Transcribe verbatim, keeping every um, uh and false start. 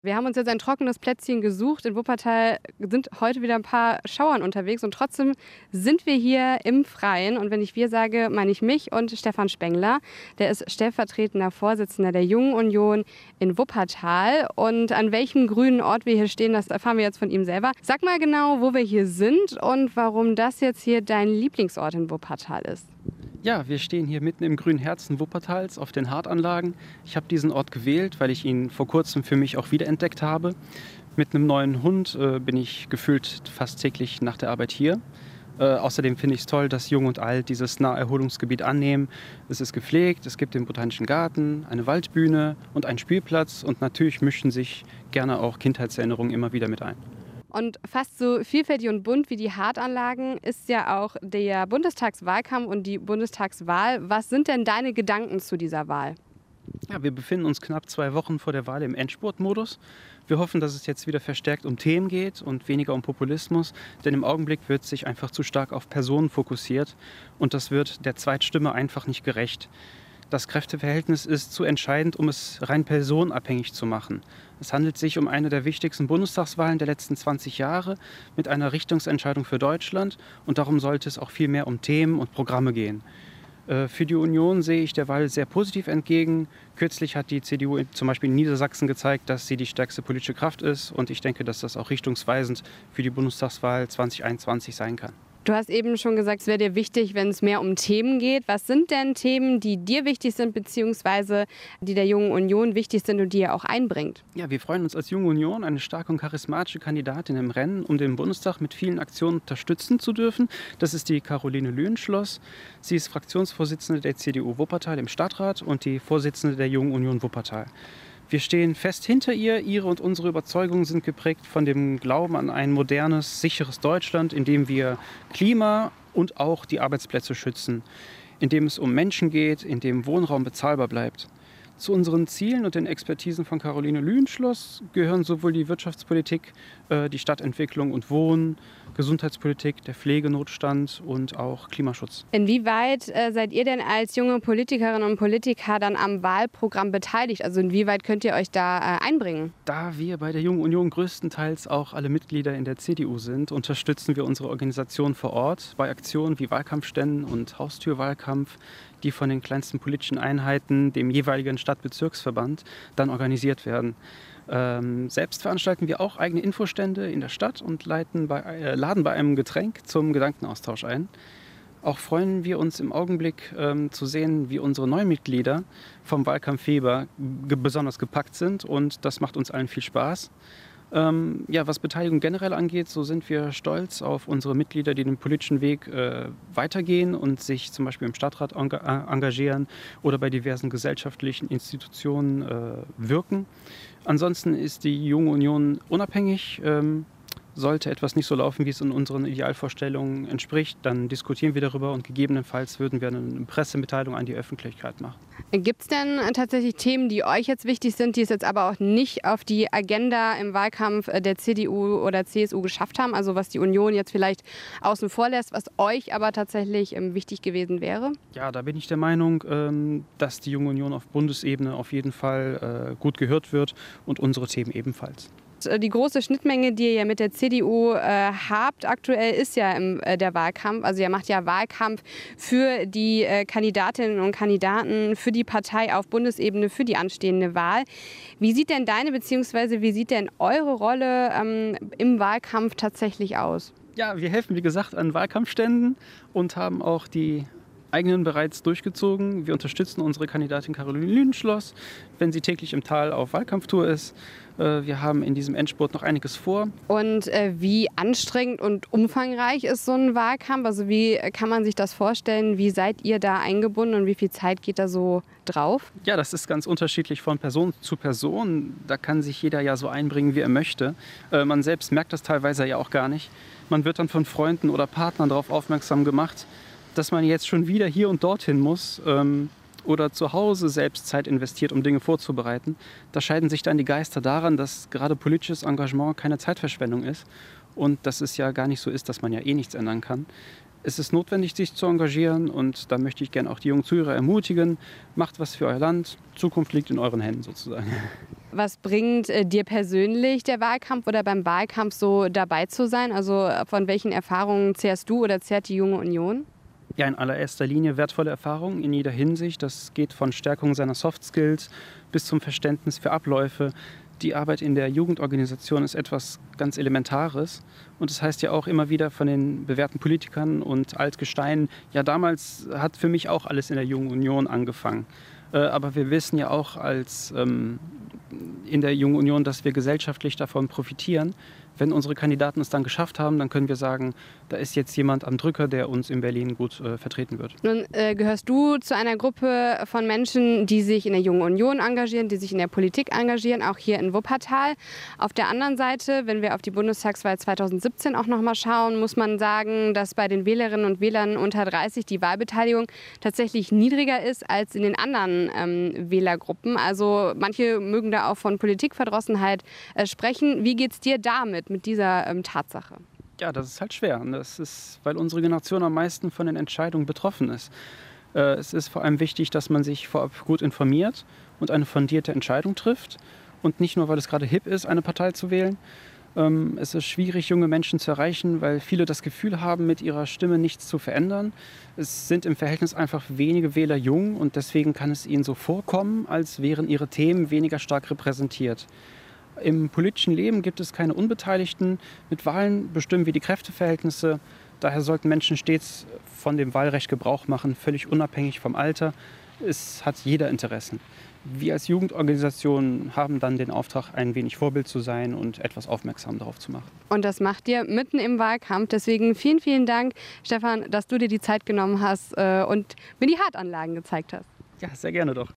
Wir haben uns jetzt ein trockenes Plätzchen gesucht. In Wuppertal sind heute wieder ein paar Schauern unterwegs und trotzdem sind wir hier im Freien. Und wenn ich wir sage, meine ich mich und Stefan Spengler. Der ist stellvertretender Vorsitzender der Jungen Union in Wuppertal. Und an welchem grünen Ort wir hier stehen, das erfahren wir jetzt von ihm selber. Sag mal genau, wo wir hier sind und warum das jetzt hier dein Lieblingsort in Wuppertal ist. Ja, wir stehen hier mitten im grünen Herzen Wuppertals auf den Hartanlagen. Ich habe diesen Ort gewählt, weil ich ihn vor kurzem für mich auch wiederentdeckt habe. Mit einem neuen Hund äh, bin ich gefühlt fast täglich nach der Arbeit hier. Äh, außerdem finde ich es toll, dass Jung und Alt dieses Naherholungsgebiet annehmen. Es ist gepflegt, es gibt den Botanischen Garten, eine Waldbühne und einen Spielplatz. Und natürlich mischen sich gerne auch Kindheitserinnerungen immer wieder mit ein. Und fast so vielfältig und bunt wie die Hartanlagen ist ja auch der Bundestagswahlkampf und die Bundestagswahl. Was sind denn deine Gedanken zu dieser Wahl? Ja, wir befinden uns knapp zwei Wochen vor der Wahl im Endspurtmodus. Wir hoffen, dass es jetzt wieder verstärkt um Themen geht und weniger um Populismus, denn im Augenblick wird sich einfach zu stark auf Personen fokussiert und das wird der Zweitstimme einfach nicht gerecht. Das Kräfteverhältnis ist zu entscheidend, um es rein personenabhängig zu machen. Es handelt sich um eine der wichtigsten Bundestagswahlen der letzten zwanzig Jahre mit einer Richtungsentscheidung für Deutschland und darum sollte es auch viel mehr um Themen und Programme gehen. Für die Union sehe ich der Wahl sehr positiv entgegen. Kürzlich hat die C D U zum Beispiel in Niedersachsen gezeigt, dass sie die stärkste politische Kraft ist und ich denke, dass das auch richtungsweisend für die Bundestagswahl zwanzig einundzwanzig sein kann. Du hast eben schon gesagt, es wäre dir wichtig, wenn es mehr um Themen geht. Was sind denn Themen, die dir wichtig sind, beziehungsweise die der Jungen Union wichtig sind und die ihr auch einbringt? Ja, wir freuen uns als Junge Union, eine starke und charismatische Kandidatin im Rennen, um den Bundestag mit vielen Aktionen unterstützen zu dürfen. Das ist die Caroline Lühenschloss. Sie ist Fraktionsvorsitzende der C D U Wuppertal im Stadtrat und die Vorsitzende der Jungen Union Wuppertal. Wir stehen fest hinter ihr. Ihre und unsere Überzeugungen sind geprägt von dem Glauben an ein modernes, sicheres Deutschland, in dem wir Klima und auch die Arbeitsplätze schützen, in dem es um Menschen geht, in dem Wohnraum bezahlbar bleibt. Zu unseren Zielen und den Expertisen von Caroline Lühenschloss gehören sowohl die Wirtschaftspolitik, die Stadtentwicklung und Wohnen, Gesundheitspolitik, der Pflegenotstand und auch Klimaschutz. Inwieweit äh, seid ihr denn als junge Politikerinnen und Politiker dann am Wahlprogramm beteiligt? Also inwieweit könnt ihr euch da äh, einbringen? Da wir bei der Jungen Union größtenteils auch alle Mitglieder in der C D U sind, unterstützen wir unsere Organisation vor Ort bei Aktionen wie Wahlkampfständen und Haustürwahlkampf, die von den kleinsten politischen Einheiten, dem jeweiligen Stadtbezirksverband, dann organisiert werden. Ähm, selbst veranstalten wir auch eigene Infostände in der Stadt und leiten bei, äh, laden bei einem Getränk zum Gedankenaustausch ein. Auch freuen wir uns im Augenblick ähm, zu sehen, wie unsere neuen Mitglieder vom Wahlkampf Februar ge- besonders gepackt sind und das macht uns allen viel Spaß. Ähm, ja, was Beteiligung generell angeht, so sind wir stolz auf unsere Mitglieder, die den politischen Weg äh, weitergehen und sich zum Beispiel im Stadtrat enga- äh, engagieren oder bei diversen gesellschaftlichen Institutionen äh, wirken. Ansonsten ist die Junge Union unabhängig. Ähm, sollte etwas nicht so laufen, wie es in unseren Idealvorstellungen entspricht, dann diskutieren wir darüber und gegebenenfalls würden wir eine Pressemitteilung an die Öffentlichkeit machen. Gibt es denn äh, tatsächlich Themen, die euch jetzt wichtig sind, die es jetzt aber auch nicht auf die Agenda im Wahlkampf äh, der C D U oder C S U geschafft haben? Also was die Union jetzt vielleicht außen vor lässt, was euch aber tatsächlich ähm, wichtig gewesen wäre? Ja, da bin ich der Meinung, ähm, dass die Junge Union auf Bundesebene auf jeden Fall äh, gut gehört wird und unsere Themen ebenfalls. Die große Schnittmenge, die ihr ja mit der C D U äh, habt aktuell, ist ja im, äh, der Wahlkampf. Also ihr macht ja Wahlkampf für die äh, Kandidatinnen und Kandidaten, für die Partei auf Bundesebene, für die anstehende Wahl. Wie sieht denn deine bzw. wie sieht denn eure Rolle ähm, im Wahlkampf tatsächlich aus? Ja, wir helfen, wie gesagt, an Wahlkampfständen und haben auch die eigenen bereits durchgezogen. Wir unterstützen unsere Kandidatin Caroline Lühenschloss, wenn sie täglich im Tal auf Wahlkampftour ist. Wir haben in diesem Endspurt noch einiges vor. Und äh, wie anstrengend und umfangreich ist so ein Wahlkampf? Also wie kann man sich das vorstellen? Wie seid ihr da eingebunden und wie viel Zeit geht da so drauf? Ja, das ist ganz unterschiedlich von Person zu Person. Da kann sich jeder ja so einbringen, wie er möchte. Äh, man selbst merkt das teilweise ja auch gar nicht. Man wird dann von Freunden oder Partnern darauf aufmerksam gemacht, dass man jetzt schon wieder hier und dorthin muss ähm, oder zu Hause selbst Zeit investiert, um Dinge vorzubereiten. Da scheiden sich dann die Geister daran, dass gerade politisches Engagement keine Zeitverschwendung ist und dass es ja gar nicht so ist, dass man ja eh nichts ändern kann. Es ist notwendig, sich zu engagieren, und da möchte ich gerne auch die jungen Zuhörer ermutigen. Macht was für euer Land. Zukunft liegt in euren Händen sozusagen. Was bringt äh, dir persönlich der Wahlkampf oder beim Wahlkampf so dabei zu sein? Also von welchen Erfahrungen zehrst du oder zehrt die Junge Union? Ja, in allererster Linie wertvolle Erfahrungen in jeder Hinsicht. Das geht von Stärkung seiner Soft Skills bis zum Verständnis für Abläufe. Die Arbeit in der Jugendorganisation ist etwas ganz Elementares. Und das heißt ja auch immer wieder von den bewährten Politikern und Altgesteinen, ja, damals hat für mich auch alles in der Jungen Union angefangen. Äh, aber wir wissen ja auch als ähm, in der Jungen Union, dass wir gesellschaftlich davon profitieren. Wenn unsere Kandidaten es dann geschafft haben, dann können wir sagen, da ist jetzt jemand am Drücker, der uns in Berlin gut äh, vertreten wird. Nun äh, gehörst du zu einer Gruppe von Menschen, die sich in der Jungen Union engagieren, die sich in der Politik engagieren, auch hier in Wuppertal. Auf der anderen Seite, wenn wir auf die Bundestagswahl zweitausendsiebzehn auch noch mal schauen, muss man sagen, dass bei den Wählerinnen und Wählern unter dreißig die Wahlbeteiligung tatsächlich niedriger ist als in den anderen ähm, Wählergruppen. Also manche mögen da auch von Politikverdrossenheit äh, sprechen. Wie geht's dir damit, mit dieser ähm, Tatsache? Ja, das ist halt schwer. Das ist, weil unsere Generation am meisten von den Entscheidungen betroffen ist. Äh, es ist vor allem wichtig, dass man sich vorab gut informiert und eine fundierte Entscheidung trifft. Und nicht nur, weil es gerade hip ist, eine Partei zu wählen. Ähm, es ist schwierig, junge Menschen zu erreichen, weil viele das Gefühl haben, mit ihrer Stimme nichts zu verändern. Es sind im Verhältnis einfach wenige Wähler jung, und deswegen kann es ihnen so vorkommen, als wären ihre Themen weniger stark repräsentiert. Im politischen Leben gibt es keine Unbeteiligten. Mit Wahlen bestimmen wir die Kräfteverhältnisse. Daher sollten Menschen stets von dem Wahlrecht Gebrauch machen, völlig unabhängig vom Alter. Es hat jeder Interessen. Wir als Jugendorganisation haben dann den Auftrag, ein wenig Vorbild zu sein und etwas aufmerksam darauf zu machen. Und das macht ihr mitten im Wahlkampf. Deswegen vielen, vielen Dank, Stefan, dass du dir die Zeit genommen hast äh, und mir die Hartanlagen gezeigt hast. Ja, sehr gerne doch.